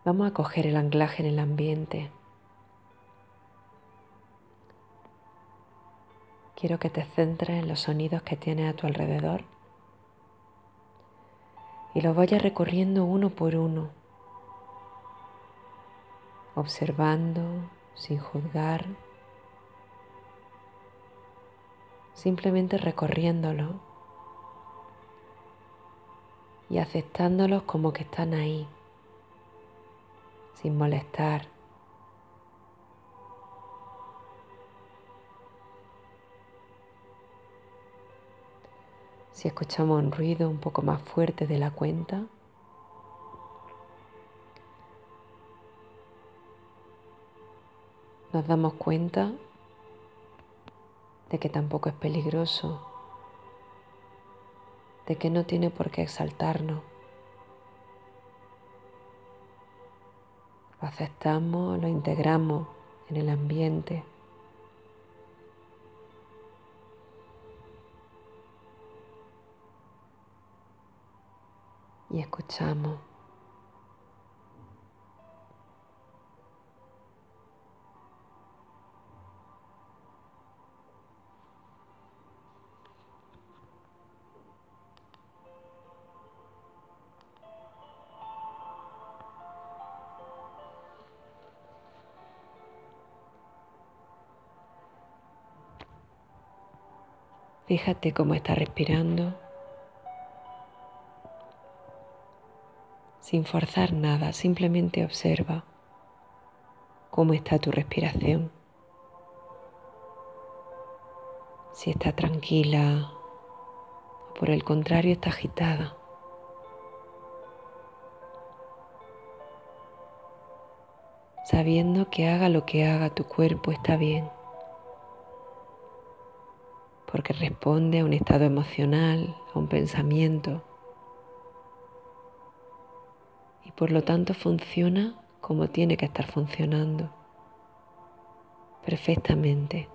Vamos a coger el anclaje en el ambiente. Quiero que te centres en los sonidos que tienes a tu alrededor y los vayas recorriendo uno por uno, observando sin juzgar, simplemente recorriéndolos y aceptándolos como que están ahí, sin molestar. Si escuchamos un ruido un poco más fuerte de la cuenta, nos damos cuenta de que tampoco es peligroso, de que no tiene por qué exaltarnos. Lo aceptamos, lo integramos en el ambiente. Y escuchamos. Fíjate cómo estás respirando, sin forzar nada, simplemente observa cómo está tu respiración. Si está tranquila o por el contrario está agitada. Sabiendo que haga lo que haga tu cuerpo está bien, porque responde a un estado emocional, a un pensamiento, y por lo tanto funciona como tiene que estar funcionando, perfectamente.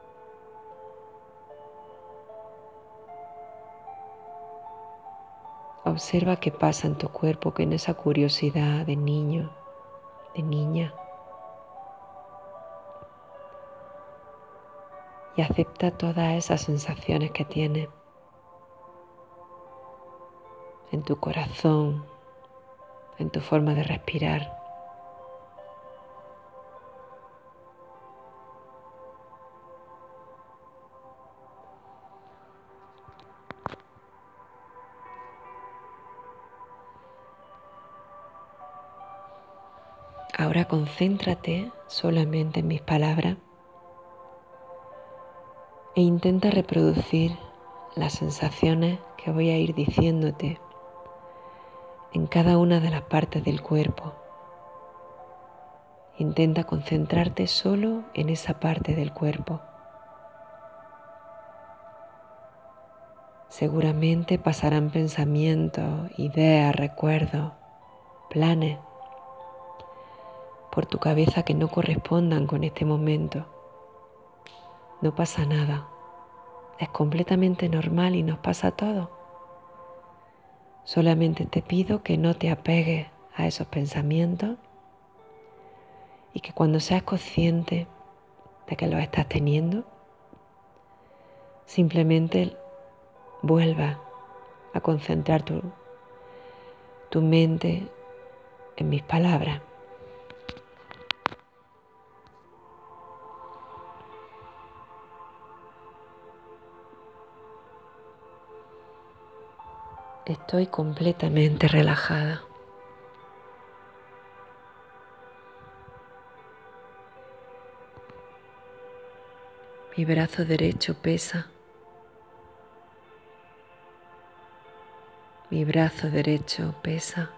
Observa qué pasa en tu cuerpo con esa curiosidad de niño, de niña. Y acepta todas esas sensaciones que tienes en tu corazón, en tu forma de respirar. Ahora concéntrate solamente en mis palabras e intenta reproducir las sensaciones que voy a ir diciéndote en cada una de las partes del cuerpo. Intenta concentrarte solo en esa parte del cuerpo. Seguramente pasarán pensamientos, ideas, recuerdos, planes por tu cabeza que no correspondan con este momento. No pasa nada. Es completamente normal y nos pasa a todos. Solamente te pido que no te apegues a esos pensamientos y que cuando seas consciente de que los estás teniendo, simplemente vuelvas a concentrar tu mente en mis palabras. Estoy completamente relajada. Mi brazo derecho pesa. Mi brazo derecho pesa.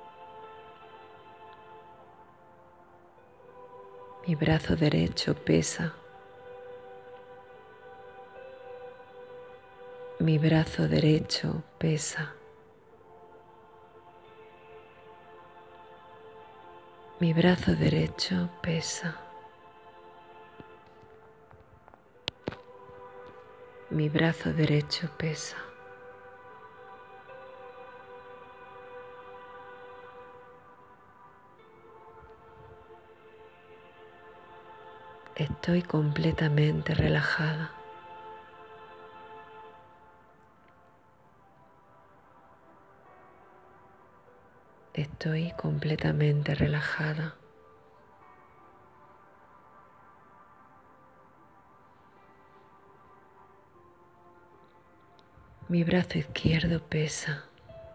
Mi brazo derecho pesa. Mi brazo derecho pesa. Mi brazo derecho pesa. Mi brazo derecho pesa. Estoy completamente relajada. Estoy completamente relajada. Mi brazo izquierdo pesa.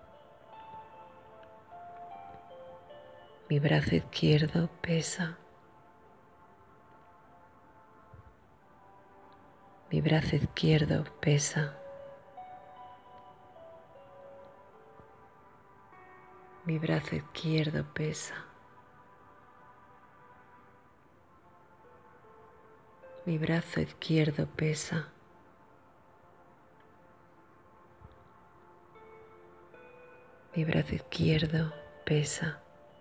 Mi brazo izquierdo pesa. Mi brazo izquierdo pesa. Mi brazo izquierdo pesa. Mi brazo izquierdo pesa. Mi brazo izquierdo pesa.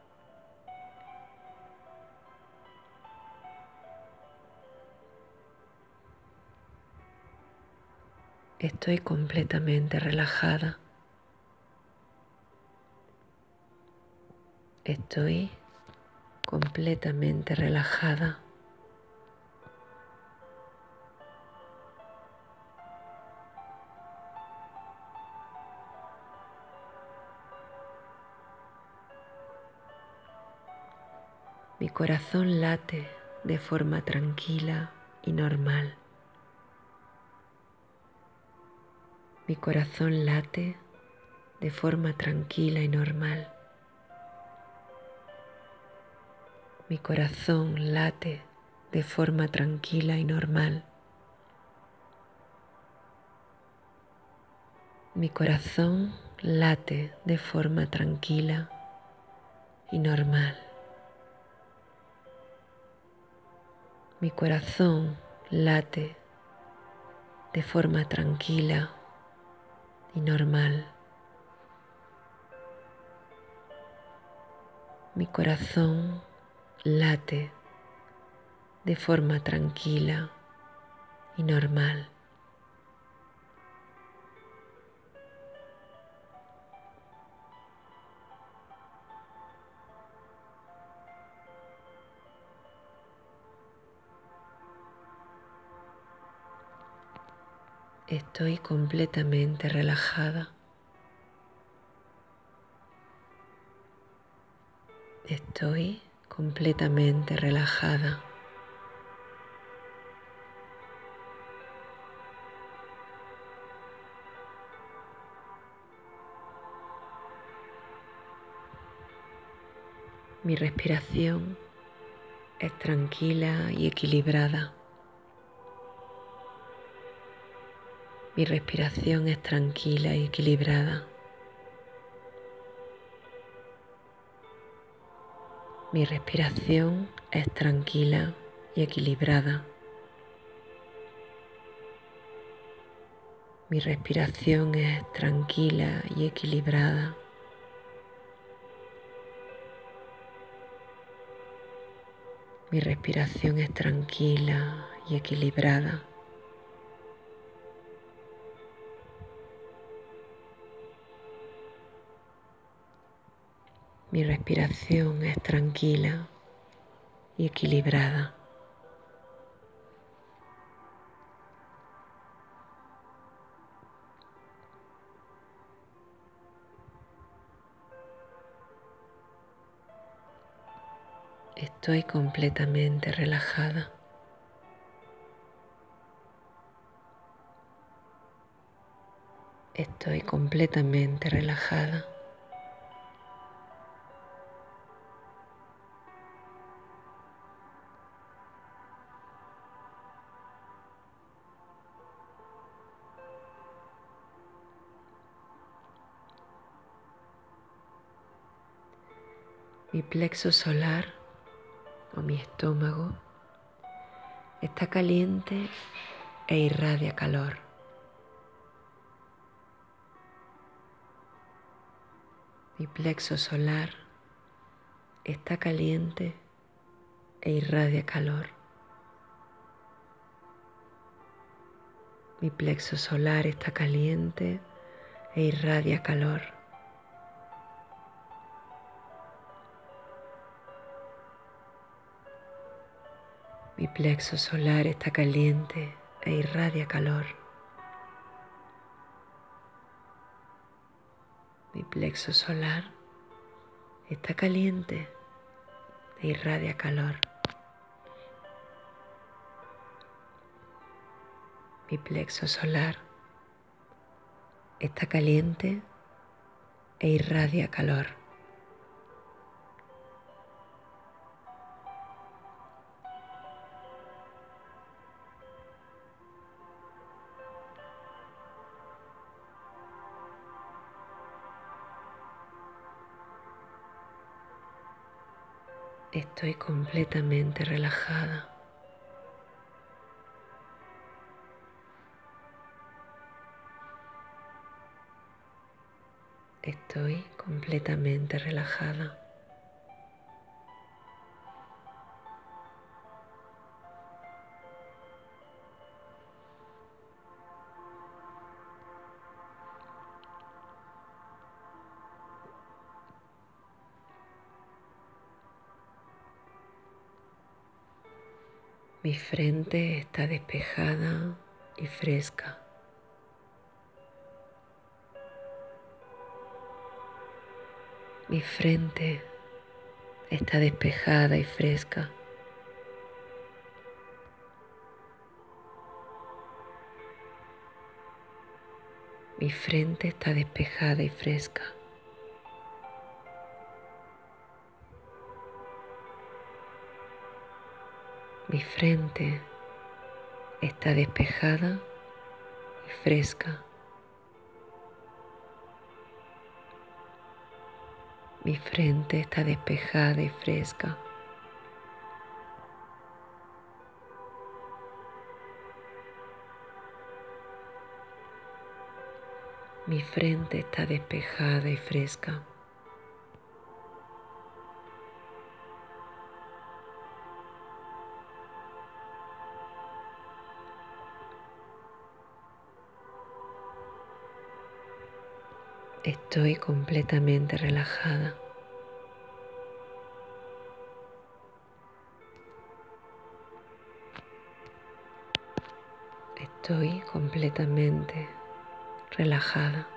Estoy completamente relajada. Estoy completamente relajada. Mi corazón late de forma tranquila y normal. Mi corazón late de forma tranquila y normal. Mi corazón late de forma tranquila y normal. Mi corazón late de forma tranquila y normal. Mi corazón late de forma tranquila y normal. Mi corazón late de forma tranquila y normal. Estoy completamente relajada. Estoy completamente relajada. Mi respiración es tranquila y equilibrada. Mi respiración es tranquila y equilibrada. Mi respiración es tranquila y equilibrada. Mi respiración es tranquila y equilibrada. Mi respiración es tranquila y equilibrada. Mi respiración es tranquila y equilibrada. Estoy completamente relajada. Estoy completamente relajada. Mi plexo solar o mi estómago está caliente e irradia calor. Mi plexo solar está caliente e irradia calor. Mi plexo solar está caliente e irradia calor. Mi plexo solar está caliente e irradia calor. Mi plexo solar está caliente e irradia calor. Mi plexo solar está caliente e irradia calor. Estoy completamente relajada. Estoy completamente relajada. Mi frente está despejada y fresca. Mi frente está despejada y fresca. Mi frente está despejada y fresca. Mi frente está despejada y fresca. Mi frente está despejada y fresca. Mi frente está despejada y fresca. Estoy completamente relajada. Estoy completamente relajada.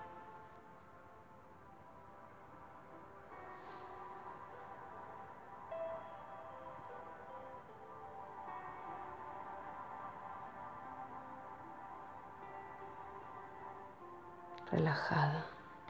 Relajada.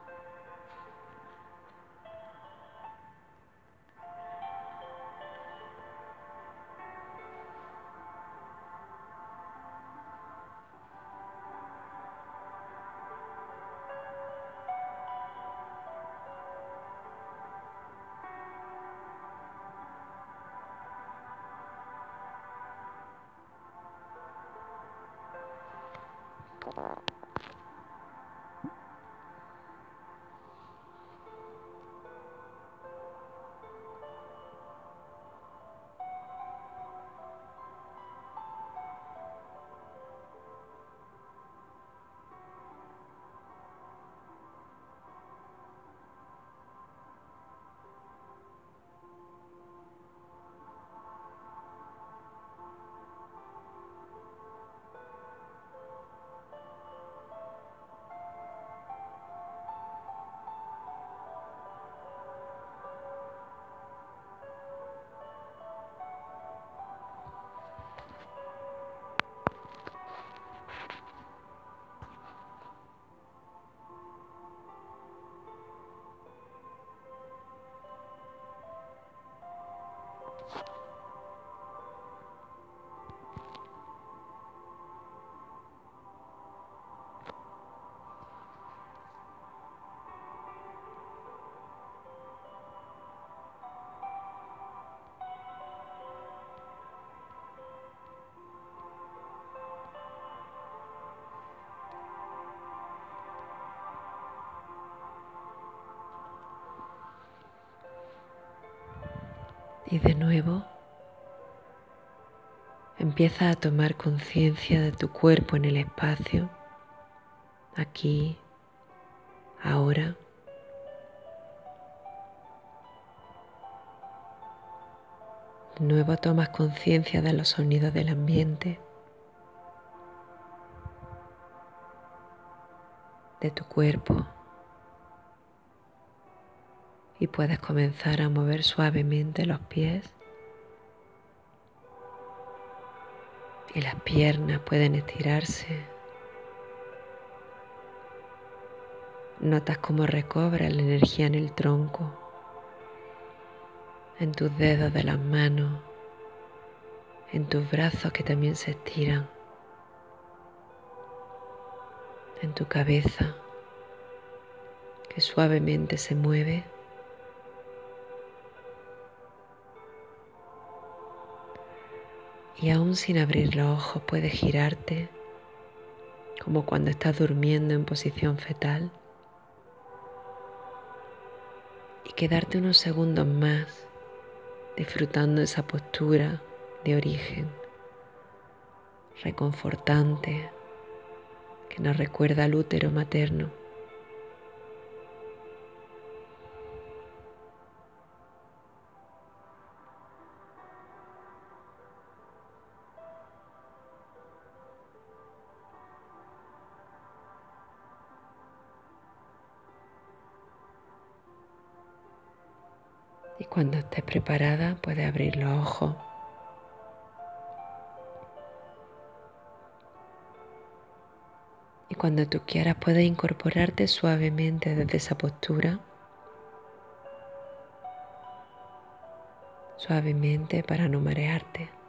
Y de nuevo, empieza a tomar conciencia de tu cuerpo en el espacio, aquí, ahora. De nuevo tomas conciencia de los sonidos del ambiente, de tu cuerpo, y puedes comenzar a mover suavemente los pies y las piernas pueden estirarse. Notas cómo recobras la energía en el tronco, en tus dedos de las manos, en tus brazos que también se estiran, en tu cabeza que suavemente se mueve. Y aún sin abrir los ojos puedes girarte como cuando estás durmiendo en posición fetal y quedarte unos segundos más disfrutando esa postura de origen reconfortante que nos recuerda al útero materno. Y cuando estés preparada puedes abrir los ojos. Y cuando tú quieras puedes incorporarte suavemente desde esa postura, suavemente para no marearte.